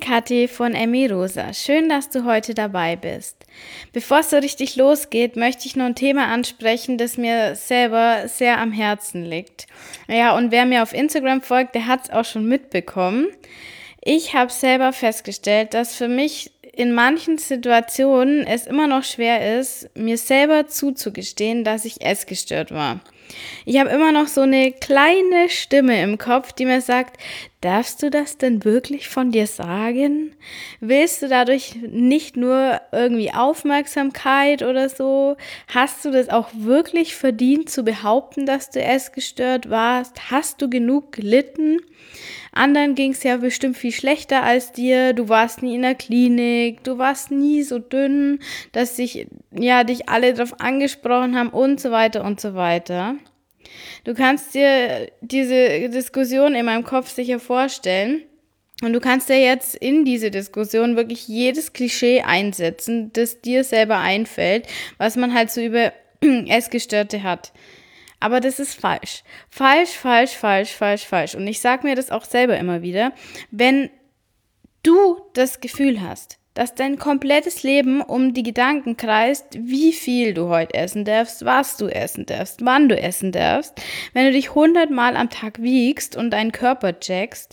Kathi von Emmy Rosa. Schön, dass du heute dabei bist. Bevor es so richtig losgeht, möchte ich noch ein Thema ansprechen, das mir selber sehr am Herzen liegt. Ja, und wer mir auf Instagram folgt, der hat es auch schon mitbekommen. Ich habe selber festgestellt, dass für mich in manchen Situationen es immer noch schwer ist, mir selber zuzugestehen, dass ich essgestört war. Ich habe immer noch so eine kleine Stimme im Kopf, die mir sagt, darfst du das denn wirklich von dir sagen? Willst du dadurch nicht nur irgendwie Aufmerksamkeit oder so? Hast du das auch wirklich verdient zu behaupten, dass du essgestört warst? Hast du genug gelitten? Anderen ging es ja bestimmt viel schlechter als dir. Du warst nie in der Klinik, du warst nie so dünn, dass dich alle drauf angesprochen haben und so weiter und so weiter. Du kannst dir diese Diskussion in meinem Kopf sicher vorstellen und du kannst dir jetzt in diese Diskussion wirklich jedes Klischee einsetzen, das dir selber einfällt, was man halt so über Essgestörte hat. Aber das ist falsch. Falsch. Und ich sage mir das auch selber immer wieder. Wenn du das Gefühl hast, dass dein komplettes Leben um die Gedanken kreist, wie viel du heute essen darfst, was du essen darfst, wann du essen darfst, wenn du dich 100-mal am Tag wiegst und deinen Körper checkst,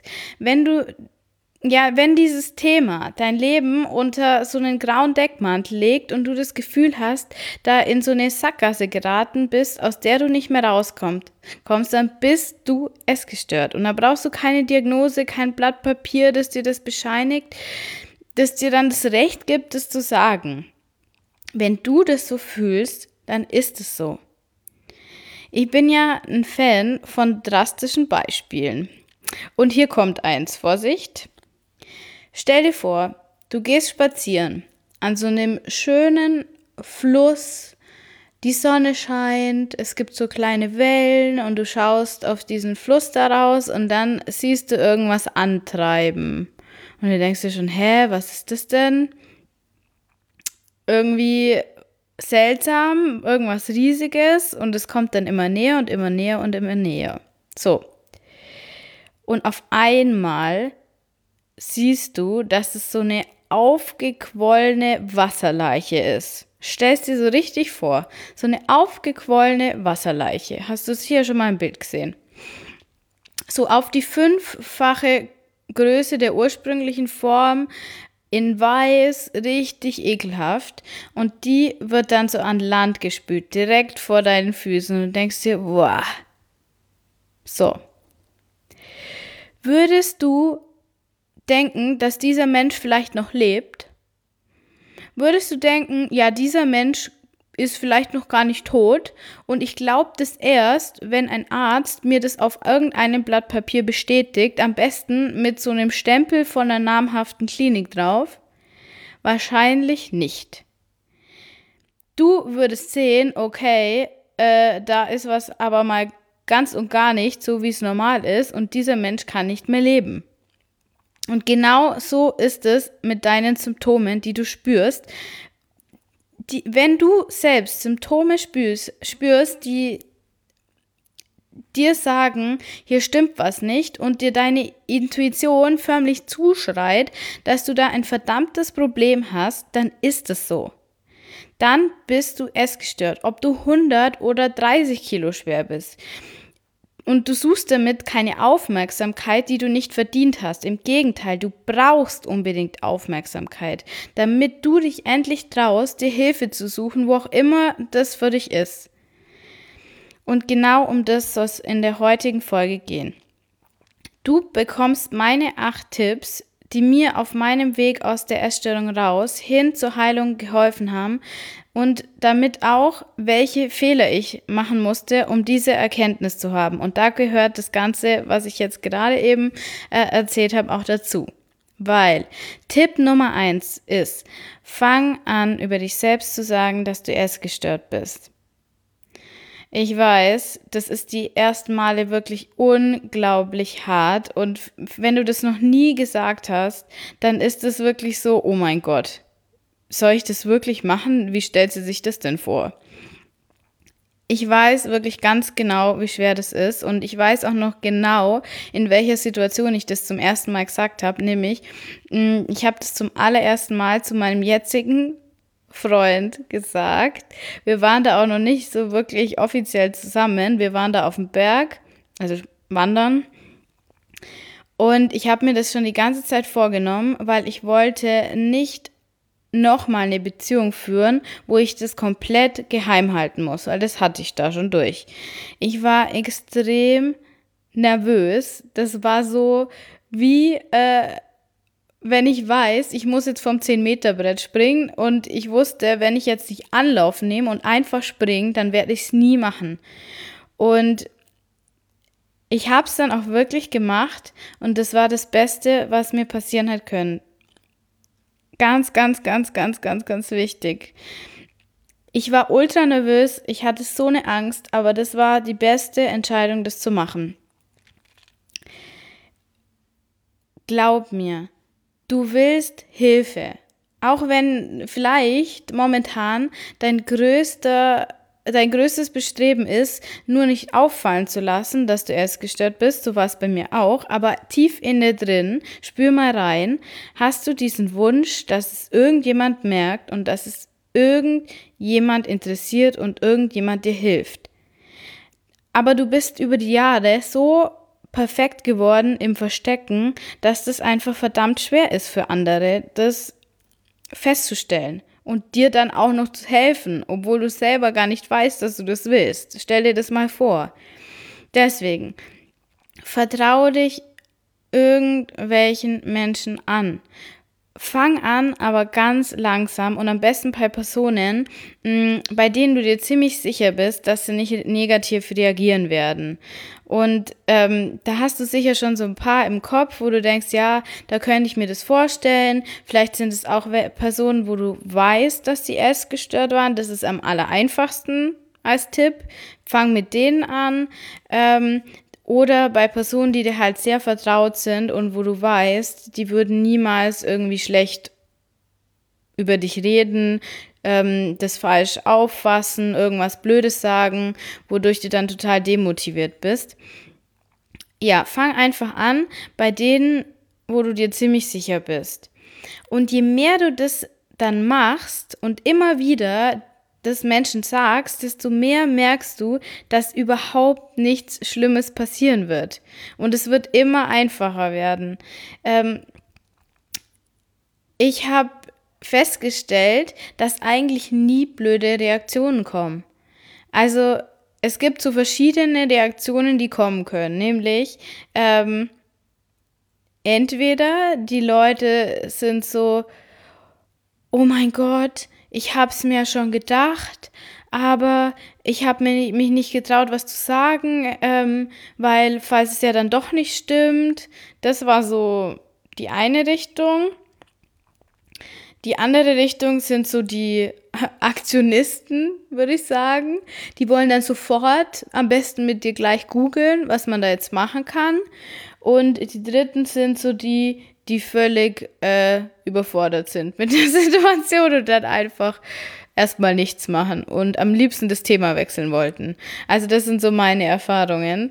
wenn dieses Thema dein Leben unter so einen grauen Deckmantel legt und du das Gefühl hast, da in so eine Sackgasse geraten bist, aus der du nicht mehr rauskommst, dann bist du essgestört. Und da brauchst du keine Diagnose, kein Blatt Papier, das dir das bescheinigt, das dir dann das Recht gibt, das zu sagen. Wenn du das so fühlst, dann ist es so. Ich bin ja ein Fan von drastischen Beispielen. Und hier kommt eins, Vorsicht. Stell dir vor, du gehst spazieren an so einem schönen Fluss, die Sonne scheint, es gibt so kleine Wellen und du schaust auf diesen Fluss daraus und dann siehst du irgendwas antreiben. Und du denkst dir schon, was ist das denn? Irgendwie seltsam, irgendwas Riesiges und es kommt dann immer näher und immer näher und immer näher. So. Und auf einmal siehst du, dass es so eine aufgequollene Wasserleiche ist. Stellst dir so richtig vor, so eine aufgequollene Wasserleiche. Hast du es hier schon mal im Bild gesehen? So auf die 5-fache Größe der ursprünglichen Form, in weiß, richtig ekelhaft. Und die wird dann so an Land gespült, direkt vor deinen Füßen. Und du denkst dir, boah. So. Würdest du denken, dass dieser Mensch vielleicht noch lebt? Würdest du denken, ja, dieser Mensch ist vielleicht noch gar nicht tot und ich glaube das erst, wenn ein Arzt mir das auf irgendeinem Blatt Papier bestätigt, am besten mit so einem Stempel von einer namhaften Klinik drauf? Wahrscheinlich nicht. Du würdest sehen, okay, da ist was aber mal ganz und gar nicht so, wie es normal ist und dieser Mensch kann nicht mehr leben. Und genau so ist es mit deinen Symptomen, die du spürst. Wenn du selbst Symptome spürst, die dir sagen, hier stimmt was nicht und dir deine Intuition förmlich zuschreit, dass du da ein verdammtes Problem hast, dann ist es so. Dann bist du essgestört, ob du 100 oder 30 Kilo schwer bist. Und du suchst damit keine Aufmerksamkeit, die du nicht verdient hast. Im Gegenteil, du brauchst unbedingt Aufmerksamkeit, damit du dich endlich traust, dir Hilfe zu suchen, wo auch immer das für dich ist. Und genau um das soll es in der heutigen Folge gehen. Du bekommst meine 8 Tipps, die mir auf meinem Weg aus der Essstörung raus hin zur Heilung geholfen haben und damit auch, welche Fehler ich machen musste, um diese Erkenntnis zu haben. Und da gehört das Ganze, was ich jetzt gerade eben erzählt habe, auch dazu. Weil Tipp Nummer 1 ist, fang an, über dich selbst zu sagen, dass du essgestört bist. Ich weiß, das ist die ersten Male wirklich unglaublich hart und wenn du das noch nie gesagt hast, dann ist es wirklich so, oh mein Gott, soll ich das wirklich machen? Wie stellt sie sich das denn vor? Ich weiß wirklich ganz genau, wie schwer das ist und ich weiß auch noch genau, in welcher Situation ich das zum ersten Mal gesagt habe, nämlich ich habe das zum allerersten Mal zu meinem jetzigen Freund gesagt. Wir waren da auch noch nicht so wirklich offiziell zusammen. Wir waren da auf dem Berg, also wandern. Und ich habe mir das schon die ganze Zeit vorgenommen, weil ich wollte nicht nochmal eine Beziehung führen, wo ich das komplett geheim halten muss, weil das hatte ich da schon durch. Ich war extrem nervös. Das war so wie, wenn ich weiß, ich muss jetzt vom 10-Meter-Brett springen und ich wusste, wenn ich jetzt nicht Anlauf nehme und einfach springe, dann werde ich es nie machen. Und ich habe es dann auch wirklich gemacht und das war das Beste, was mir passieren hat können. Ganz, ganz, ganz, ganz, ganz, ganz wichtig. Ich war ultra nervös, ich hatte so eine Angst, aber das war die beste Entscheidung, das zu machen. Glaub mir, du willst Hilfe. Auch wenn vielleicht momentan dein größtes Bestreben ist, nur nicht auffallen zu lassen, dass du erst gestört bist, so war es bei mir auch, aber tief in dir drin, spür mal rein, hast du diesen Wunsch, dass es irgendjemand merkt und dass es irgendjemand interessiert und irgendjemand dir hilft. Aber du bist über die Jahre so perfekt geworden im Verstecken, dass das einfach verdammt schwer ist für andere, das festzustellen und dir dann auch noch zu helfen, obwohl du selber gar nicht weißt, dass du das willst. Stell dir das mal vor. Deswegen, vertraue dich irgendwelchen Menschen an. Fang an, aber ganz langsam und am besten bei Personen, bei denen du dir ziemlich sicher bist, dass sie nicht negativ reagieren werden. Und da hast du sicher schon so ein paar im Kopf, wo du denkst, ja, da könnte ich mir das vorstellen. Vielleicht sind es auch Personen, wo du weißt, dass die essgestört waren. Das ist am allereinfachsten als Tipp. Fang mit denen an. Oder bei Personen, die dir halt sehr vertraut sind und wo du weißt, die würden niemals irgendwie schlecht über dich reden, das falsch auffassen, irgendwas Blödes sagen, wodurch du dann total demotiviert bist. Ja, fang einfach an bei denen, wo du dir ziemlich sicher bist. Und je mehr du das dann machst und immer wieder des Menschen sagst, desto mehr merkst du, dass überhaupt nichts Schlimmes passieren wird. Und es wird immer einfacher werden. Ich habe festgestellt, dass eigentlich nie blöde Reaktionen kommen. Also es gibt so verschiedene Reaktionen, die kommen können. Nämlich entweder die Leute sind so, oh mein Gott, ich hab's mir schon gedacht, aber ich habe mich nicht getraut, was zu sagen, weil falls es ja dann doch nicht stimmt, das war so die eine Richtung. Die andere Richtung sind so die Aktionisten, würde ich sagen. Die wollen dann sofort am besten mit dir gleich googeln, was man da jetzt machen kann. Und die dritten sind so die völlig überfordert sind mit der Situation und dann einfach erstmal nichts machen und am liebsten das Thema wechseln wollten. Also das sind so meine Erfahrungen.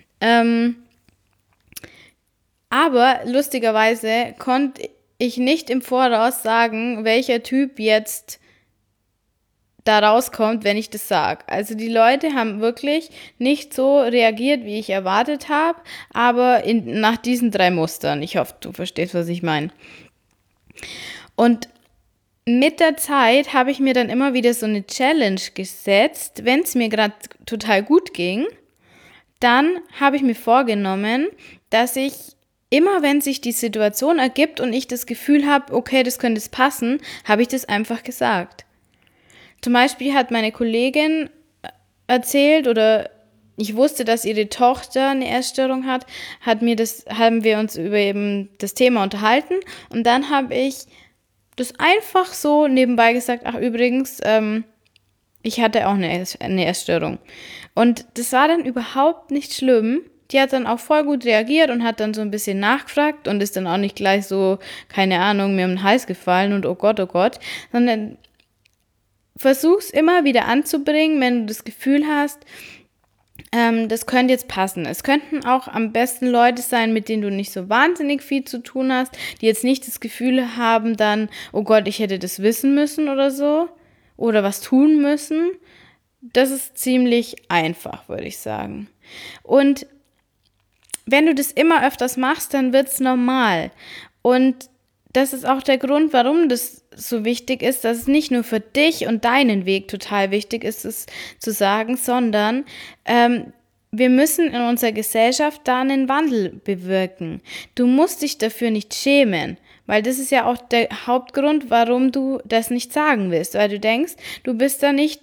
Aber lustigerweise konnte ich nicht im Voraus sagen, welcher Typ jetzt da rauskommt, wenn ich das sage. Also die Leute haben wirklich nicht so reagiert, wie ich erwartet habe, aber nach diesen 3 Mustern. Ich hoffe, du verstehst, was ich meine. Und mit der Zeit habe ich mir dann immer wieder so eine Challenge gesetzt, wenn es mir gerade total gut ging, dann habe ich mir vorgenommen, dass ich immer, wenn sich die Situation ergibt und ich das Gefühl habe, okay, das könnte jetzt passen, habe ich das einfach gesagt. Zum Beispiel hat meine Kollegin erzählt oder ich wusste, dass ihre Tochter eine Essstörung hat, haben wir uns über eben das Thema unterhalten und dann habe ich das einfach so nebenbei gesagt, ach übrigens, ich hatte auch eine Essstörung. Und das war dann überhaupt nicht schlimm. Die hat dann auch voll gut reagiert und hat dann so ein bisschen nachgefragt und ist dann auch nicht gleich so, keine Ahnung, mir um den Hals gefallen und oh Gott, sondern versuch's immer wieder anzubringen, wenn du das Gefühl hast, das könnte jetzt passen. Es könnten auch am besten Leute sein, mit denen du nicht so wahnsinnig viel zu tun hast, die jetzt nicht das Gefühl haben dann, oh Gott, ich hätte das wissen müssen oder so oder was tun müssen. Das ist ziemlich einfach, würde ich sagen. Und wenn du das immer öfters machst, dann wird's normal. Und das ist auch der Grund, warum das so wichtig ist, dass es nicht nur für dich und deinen Weg total wichtig ist, es zu sagen, sondern wir müssen in unserer Gesellschaft da einen Wandel bewirken. Du musst dich dafür nicht schämen, weil das ist ja auch der Hauptgrund, warum du das nicht sagen willst, weil du denkst, du bist da nicht,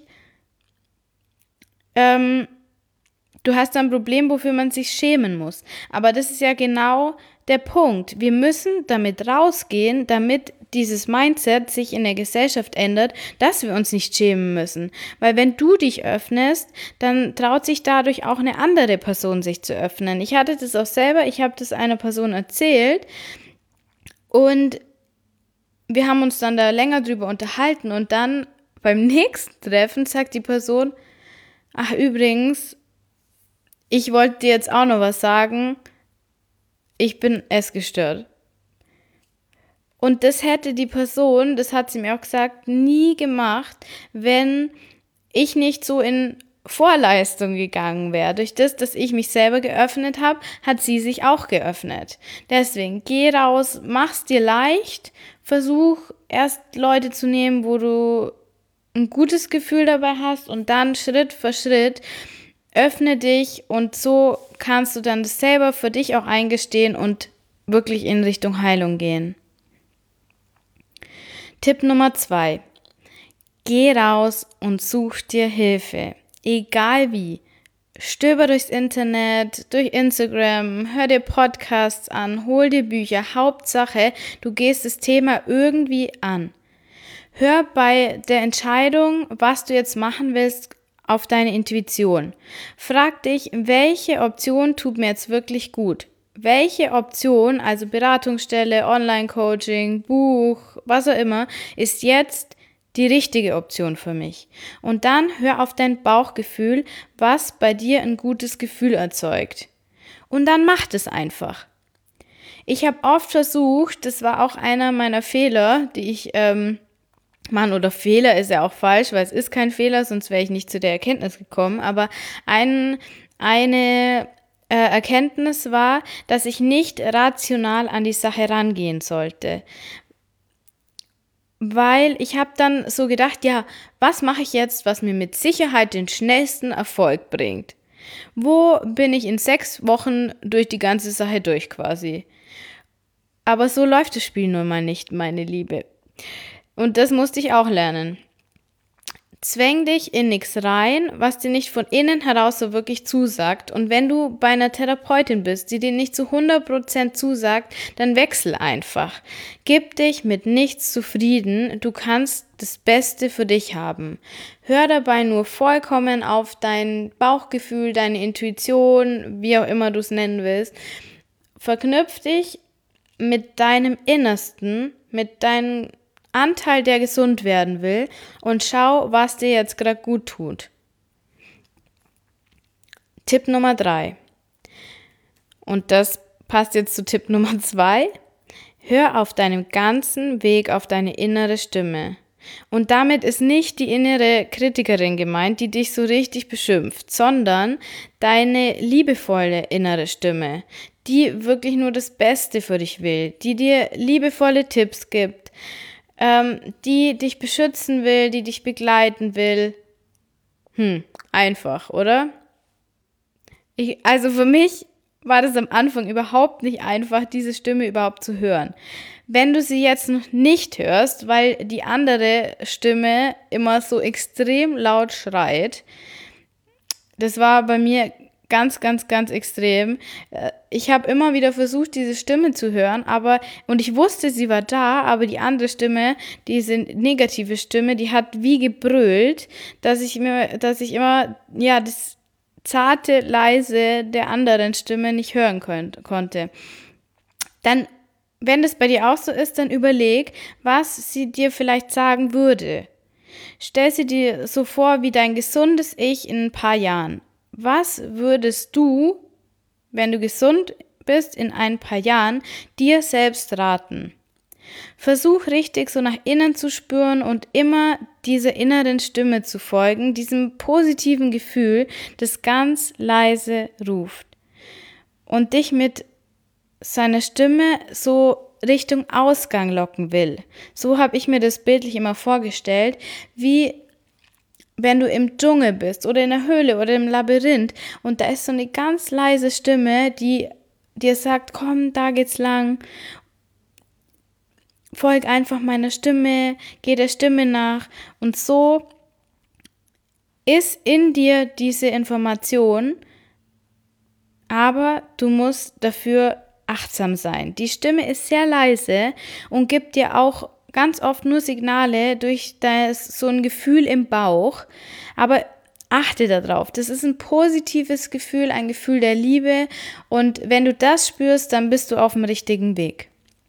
du hast da ein Problem, wofür man sich schämen muss. Aber das ist ja genau der Punkt. Wir müssen damit rausgehen, damit dieses Mindset sich in der Gesellschaft ändert, dass wir uns nicht schämen müssen. Weil wenn du dich öffnest, dann traut sich dadurch auch eine andere Person sich zu öffnen. Ich hatte das auch selber, ich habe das einer Person erzählt und wir haben uns dann da länger drüber unterhalten und dann beim nächsten Treffen sagt die Person, ach übrigens, ich wollte dir jetzt auch noch was sagen, ich bin essgestört. Und das hätte die Person, das hat sie mir auch gesagt, nie gemacht, wenn ich nicht so in Vorleistung gegangen wäre. Durch das, dass ich mich selber geöffnet habe, hat sie sich auch geöffnet. Deswegen, geh raus, mach's dir leicht, versuch erst Leute zu nehmen, wo du ein gutes Gefühl dabei hast und dann Schritt für Schritt öffne dich und so kannst du dann das selber für dich auch eingestehen und wirklich in Richtung Heilung gehen. Tipp Nummer 2. Geh raus und such dir Hilfe. Egal wie. Stöber durchs Internet, durch Instagram, hör dir Podcasts an, hol dir Bücher. Hauptsache, du gehst das Thema irgendwie an. Hör bei der Entscheidung, was du jetzt machen willst, auf deine Intuition. Frag dich, welche Option tut mir jetzt wirklich gut? Welche Option, also Beratungsstelle, Online-Coaching, Buch, was auch immer, ist jetzt die richtige Option für mich? Und dann hör auf dein Bauchgefühl, was bei dir ein gutes Gefühl erzeugt. Und dann mach es einfach. Ich habe oft versucht, das war auch einer meiner Fehler, die ich oder Fehler ist ja auch falsch, weil es ist kein Fehler, sonst wäre ich nicht zu der Erkenntnis gekommen, aber eine Erkenntnis war, dass ich nicht rational an die Sache rangehen sollte. Weil ich habe dann so gedacht, ja, was mache ich jetzt, was mir mit Sicherheit den schnellsten Erfolg bringt? Wo bin ich in 6 Wochen durch die ganze Sache durch quasi? Aber so läuft das Spiel nun mal nicht, meine Liebe. Und das musste ich auch lernen. Zwäng dich in nichts rein, was dir nicht von innen heraus so wirklich zusagt. Und wenn du bei einer Therapeutin bist, die dir nicht zu 100% zusagt, dann wechsel einfach. Gib dich mit nichts zufrieden. Du kannst das Beste für dich haben. Hör dabei nur vollkommen auf dein Bauchgefühl, deine Intuition, wie auch immer du es nennen willst. Verknüpf dich mit deinem Innersten, mit deinem Anteil, der gesund werden will und schau, was dir jetzt gerade gut tut. Tipp Nummer 3. Und das passt jetzt zu Tipp Nummer 2. Hör auf deinem ganzen Weg auf deine innere Stimme. Und damit ist nicht die innere Kritikerin gemeint, die dich so richtig beschimpft, sondern deine liebevolle innere Stimme, die wirklich nur das Beste für dich will, die dir liebevolle Tipps gibt, die dich beschützen will, die dich begleiten will. Einfach, oder? Also für mich war das am Anfang überhaupt nicht einfach, diese Stimme überhaupt zu hören. Wenn du sie jetzt noch nicht hörst, weil die andere Stimme immer so extrem laut schreit, das war bei mir ganz, ganz, ganz extrem. Ich habe immer wieder versucht, diese Stimme zu hören, und ich wusste, sie war da, aber die andere Stimme, diese negative Stimme, die hat wie gebrüllt, dass ich immer, das zarte, leise der anderen Stimme nicht hören konnte. Dann, wenn das bei dir auch so ist, dann überleg, was sie dir vielleicht sagen würde. Stell sie dir so vor wie dein gesundes Ich in ein paar Jahren. Was würdest du, wenn du gesund bist in ein paar Jahren, dir selbst raten? Versuch richtig so nach innen zu spüren und immer dieser inneren Stimme zu folgen, diesem positiven Gefühl, das ganz leise ruft und dich mit seiner Stimme so Richtung Ausgang locken will. So habe ich mir das bildlich immer vorgestellt, wie wenn du im Dschungel bist oder in der Höhle oder im Labyrinth und da ist so eine ganz leise Stimme, die dir sagt, komm, da geht's lang. Folg einfach meiner Stimme, geh der Stimme nach und so ist in dir diese Information, aber du musst dafür achtsam sein. Die Stimme ist sehr leise und gibt dir auch ganz oft nur Signale durch so ein Gefühl im Bauch, aber achte darauf. Das ist ein positives Gefühl, ein Gefühl der Liebe und wenn du das spürst, dann bist du auf dem richtigen Weg.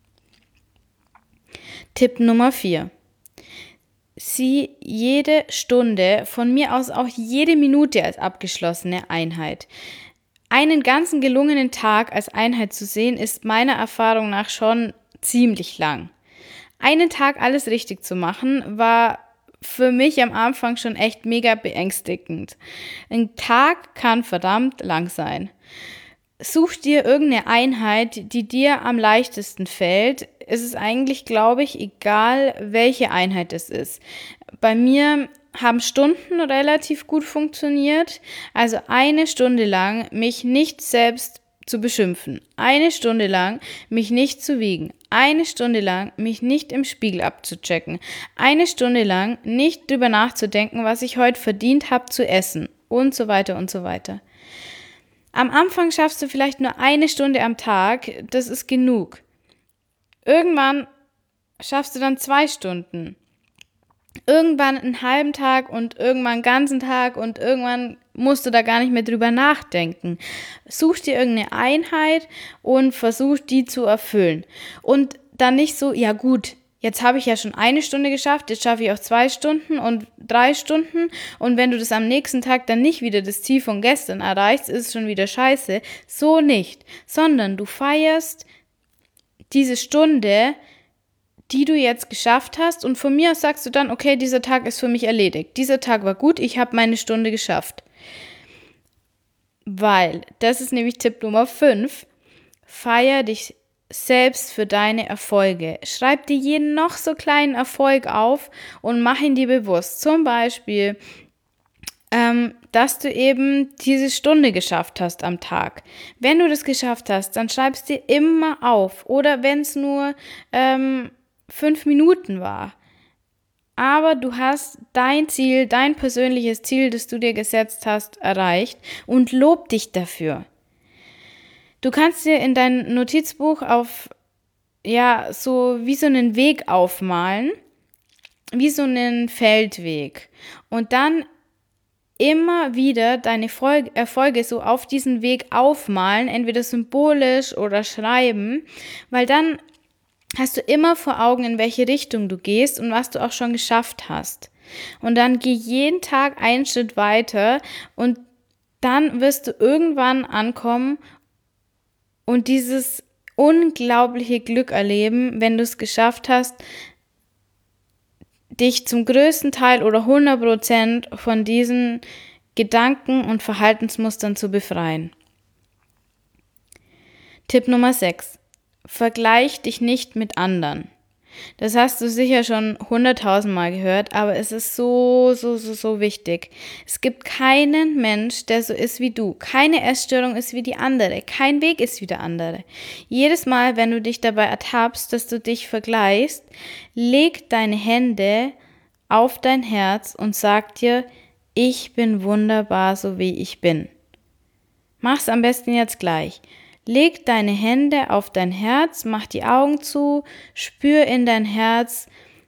Tipp Nummer 4. Sieh jede Stunde, von mir aus auch jede Minute als abgeschlossene Einheit. Einen ganzen gelungenen Tag als Einheit zu sehen, ist meiner Erfahrung nach schon ziemlich lang. Einen Tag alles richtig zu machen, war für mich am Anfang schon echt mega beängstigend. Ein Tag kann verdammt lang sein. Such dir irgendeine Einheit, die dir am leichtesten fällt. Es ist eigentlich, glaube ich, egal, welche Einheit es ist. Bei mir haben Stunden relativ gut funktioniert. Also eine Stunde lang mich nicht selbst zu beschimpfen. Eine Stunde lang mich nicht zu wiegen. Eine Stunde lang mich nicht im Spiegel abzuchecken. Eine Stunde lang nicht drüber nachzudenken, was ich heute verdient habe zu essen. Und so weiter und so weiter. Am Anfang schaffst du vielleicht nur eine Stunde am Tag, das ist genug. Irgendwann schaffst du dann 2 Stunden. Irgendwann einen halben Tag und irgendwann einen ganzen Tag und irgendwann musst du da gar nicht mehr drüber nachdenken. Such dir irgendeine Einheit und versuch die zu erfüllen. Und dann nicht so, ja gut, jetzt habe ich ja schon 1 Stunde geschafft, jetzt schaffe ich auch 2 Stunden und 3 Stunden und wenn du das am nächsten Tag dann nicht wieder das Ziel von gestern erreichst, ist es schon wieder scheiße. So nicht, sondern du feierst diese Stunde, die du jetzt geschafft hast und von mir aus sagst du dann, okay, dieser Tag ist für mich erledigt. Dieser Tag war gut, ich habe meine Stunde geschafft. Weil, das ist nämlich Tipp Nummer 5, feier dich selbst für deine Erfolge. Schreib dir jeden noch so kleinen Erfolg auf und mach ihn dir bewusst. Zum Beispiel, dass du eben diese Stunde geschafft hast am Tag. Wenn du das geschafft hast, dann schreib es dir immer auf. Oder wenn es nur 5 Minuten war. Aber du hast dein Ziel, dein persönliches Ziel, das du dir gesetzt hast, erreicht und lob dich dafür. Du kannst dir in dein Notizbuch so wie so einen Weg aufmalen, wie so einen Feldweg. Und dann immer wieder deine Erfolge so auf diesen Weg aufmalen, entweder symbolisch oder schreiben, weil dann hast du immer vor Augen, in welche Richtung du gehst und was du auch schon geschafft hast. Und dann geh jeden Tag einen Schritt weiter und dann wirst du irgendwann ankommen und dieses unglaubliche Glück erleben, wenn du es geschafft hast, dich zum größten Teil oder 100% von diesen Gedanken und Verhaltensmustern zu befreien. Tipp Nummer 6. Vergleich dich nicht mit anderen. Das hast du sicher schon 100.000 Mal gehört, aber es ist so wichtig. Es gibt keinen Mensch, der so ist wie du. Keine Essstörung ist wie die andere. Kein Weg ist wie der andere. Jedes Mal, wenn du dich dabei ertappst, dass du dich vergleichst, leg deine Hände auf dein Herz und sag dir, ich bin wunderbar, so wie ich bin. Mach's am besten jetzt gleich. Leg deine Hände auf dein Herz, mach die Augen zu, spür in dein Herz,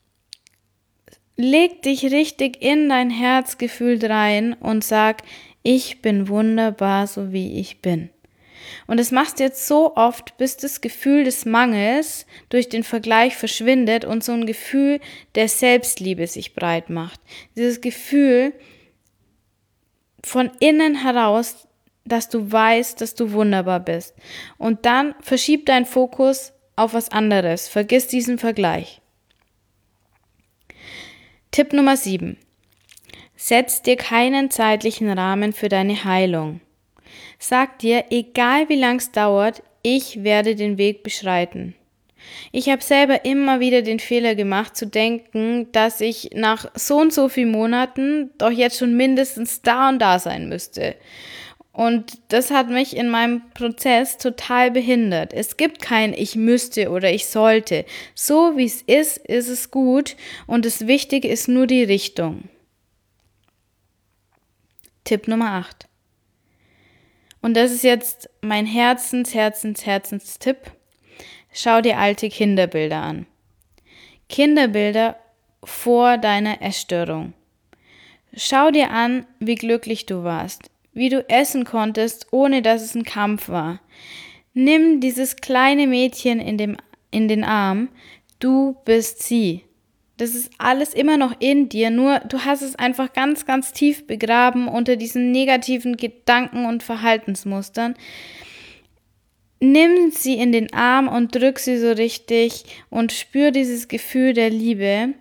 leg dich richtig in dein Herzgefühl rein und sag, ich bin wunderbar, so wie ich bin. Und das machst du jetzt so oft, bis das Gefühl des Mangels durch den Vergleich verschwindet und so ein Gefühl der Selbstliebe sich breit macht. Dieses Gefühl von innen heraus, dass du weißt, dass du wunderbar bist. Und dann verschieb deinen Fokus auf was anderes. Vergiss diesen Vergleich. Tipp Nummer 7. Setz dir keinen zeitlichen Rahmen für deine Heilung. Sag dir, egal wie lang es dauert, ich werde den Weg beschreiten. Ich habe selber immer wieder den Fehler gemacht, zu denken, dass ich nach so und so vielen Monaten doch jetzt schon mindestens da und da sein müsste. Und das hat mich in meinem Prozess total behindert. Es gibt kein ich müsste oder ich sollte. So wie es ist es gut und das Wichtige ist nur die Richtung. Tipp Nummer 8. Und das ist jetzt mein Herzenstipp. Schau dir alte Kinderbilder an. Kinderbilder vor deiner Essstörung. Schau dir an, wie glücklich du warst, wie du essen konntest, ohne dass es ein Kampf war. Nimm dieses kleine Mädchen in den Arm, du bist sie. Das ist alles immer noch in dir, nur du hast es einfach ganz, ganz tief begraben unter diesen negativen Gedanken und Verhaltensmustern. Nimm sie in den Arm und drück sie so richtig und spür dieses Gefühl der Liebe.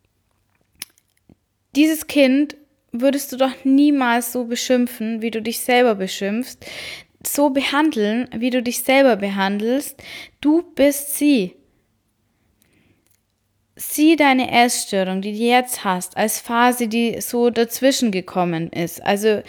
Dieses Kind würdest du doch niemals so beschimpfen, wie du dich selber beschimpfst, so behandeln, wie du dich selber behandelst. Du bist sie. Sieh deine Essstörung, die du jetzt hast, als Phase, die so dazwischen gekommen ist. Also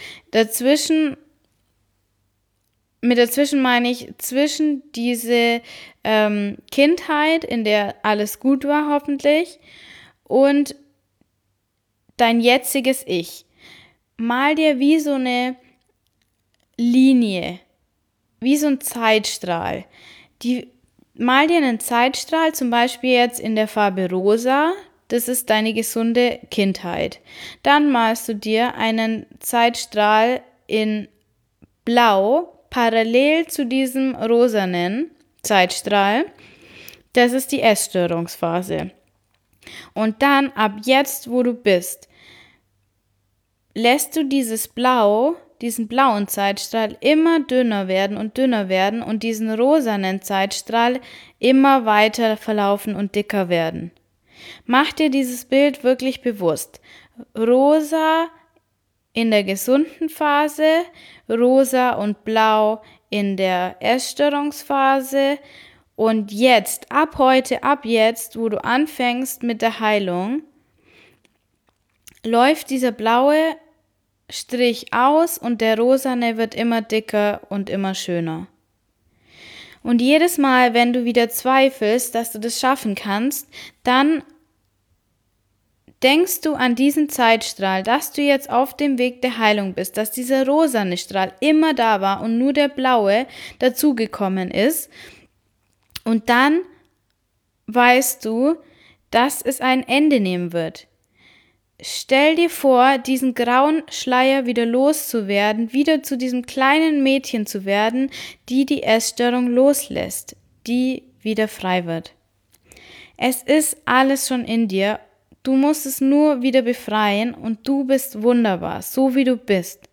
mit dazwischen meine ich zwischen diese Kindheit, in der alles gut war hoffentlich, und dein jetziges Ich. Mal dir wie so eine Linie, wie so ein Zeitstrahl. Mal dir einen Zeitstrahl, zum Beispiel jetzt in der Farbe rosa, das ist deine gesunde Kindheit. Dann malst du dir einen Zeitstrahl in blau, parallel zu diesem rosanen Zeitstrahl. Das ist die Essstörungsphase. Und dann, ab jetzt, wo du bist, lässt du diesen blauen Zeitstrahl immer dünner werden und diesen rosanen Zeitstrahl immer weiter verlaufen und dicker werden. Mach dir dieses Bild wirklich bewusst. Rosa in der gesunden Phase, rosa und blau in der Essstörungsphase und jetzt, ab jetzt, wo du anfängst mit der Heilung, läuft dieser blaue Strich aus und der rosane wird immer dicker und immer schöner. Und jedes Mal, wenn du wieder zweifelst, dass du das schaffen kannst, dann denkst du an diesen Zeitstrahl, dass du jetzt auf dem Weg der Heilung bist, dass dieser rosane Strahl immer da war und nur der blaue dazugekommen ist. Und dann weißt du, dass es ein Ende nehmen wird. Stell dir vor, diesen grauen Schleier wieder loszuwerden, wieder zu diesem kleinen Mädchen zu werden, die Essstörung loslässt, die wieder frei wird. Es ist alles schon in dir, du musst es nur wieder befreien und du bist wunderbar, so wie du bist.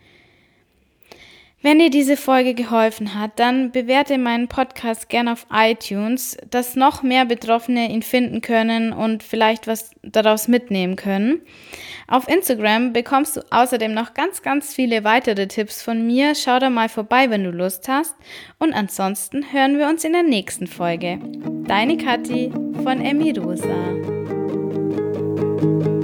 Wenn dir diese Folge geholfen hat, dann bewerte meinen Podcast gerne auf iTunes, dass noch mehr Betroffene ihn finden können und vielleicht was daraus mitnehmen können. Auf Instagram bekommst du außerdem noch ganz, ganz viele weitere Tipps von mir. Schau da mal vorbei, wenn du Lust hast. Und ansonsten hören wir uns in der nächsten Folge. Deine Kathi von Emi Rosa.